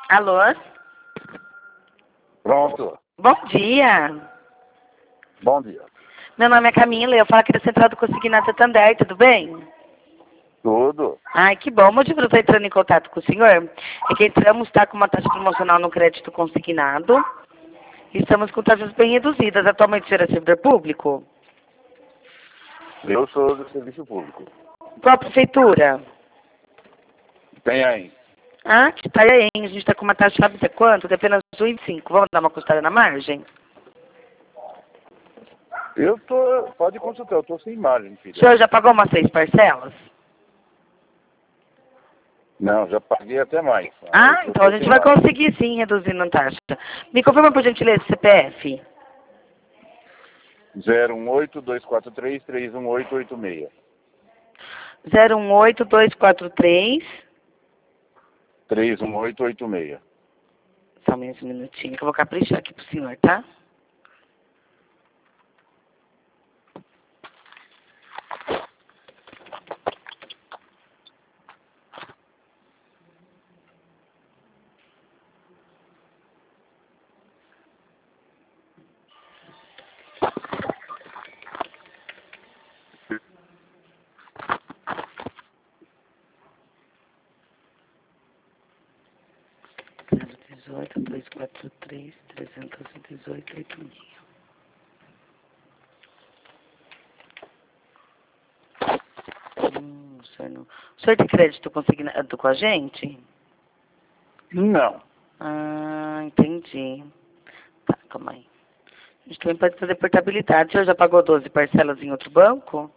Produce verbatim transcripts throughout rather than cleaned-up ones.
Alô? Pronto. Bom dia. Bom dia. Meu nome é Camila e eu falo aqui da Central do Consignado Santander, tudo bem? Tudo. Ai, que bom. O motivo de eu estar entrando em contato com o senhor é que entramos tá, com uma taxa promocional no crédito consignado e estamos com taxas bem reduzidas. Atualmente o senhor é servidor público? Eu sou do serviço público. Qual a prefeitura? Tem aí. Ah, que tá aí. A gente está com uma taxa, sabe de quanto? De apenas um vírgula vinte e cinco. Vamos dar uma costada na margem? Eu tô. Pode consultar, eu tô sem margem, O filha. senhor já pagou umas seis parcelas? Não, já paguei até mais. Ah, Eu então tô a gente sem vai margem. conseguir sim reduzindo a taxa. Me confirma por gentileza o C P F. zero um oito, dois quatro três, três um oito oito seis. zero um oito dois quatro três. três um oito oito seis. Só um minutinho que eu vou caprichar aqui pro senhor, tá? zero um oito dois quatro três, três um oito oito seis. Hum, o senhor não... O senhor tem crédito consignado com a gente? Não. Ah, entendi. Tá, calma aí. A gente também pode fazer portabilidade. O senhor já pagou doze parcelas em outro banco?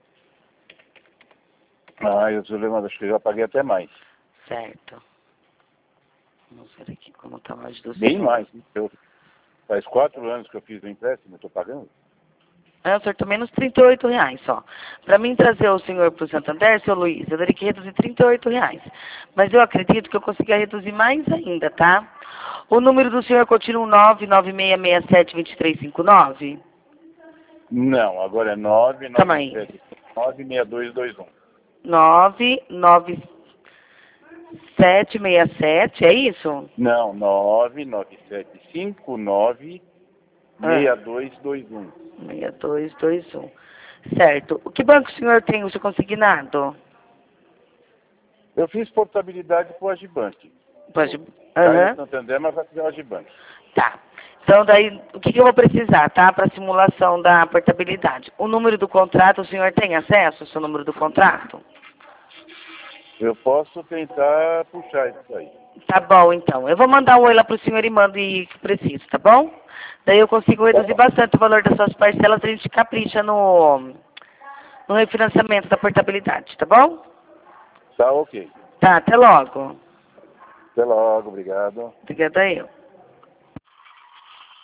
Ah, eu lembro, acho que eu já paguei até mais. Certo. Vamos ver aqui como tá a margem do Bem senhor. mais. Eu, faz quatro anos que eu fiz o empréstimo, eu tô pagando. Ah, o senhor tá menos trinta e oito reais só. Para mim trazer o senhor para o Santander, seu Luiz, eu teria que reduzir trinta e oito reais. Mas eu acredito que eu consiga reduzir mais ainda, tá? O número do senhor continua nove nove seis seis sete dois três cinco nove? Não, agora é nove Calma nove aí. sete nove seis dois dois um. nove nove sete seis sete, é isso? Não, nove nove sete cinco nove Ah, seis dois dois um. seis dois dois um. Certo. O que banco o senhor tem o seu consignado? Eu fiz portabilidade para o Agibank. Pode. Cai no Aham. Santander, mas vai fazer o Agibank. Tá. Então, daí, o que, que eu vou precisar, tá? Para simulação da portabilidade. O número do contrato, o senhor tem acesso ao seu número do contrato? Eu posso tentar puxar isso aí. Tá bom, então. Eu vou mandar um oi lá pro senhor e mando e que preciso, tá bom? Daí eu consigo Tá reduzir bom. bastante o valor das suas parcelas, a gente capricha no, no refinanciamento da portabilidade, tá bom? Tá ok. Tá, até logo. Até logo, obrigado. Obrigada eu.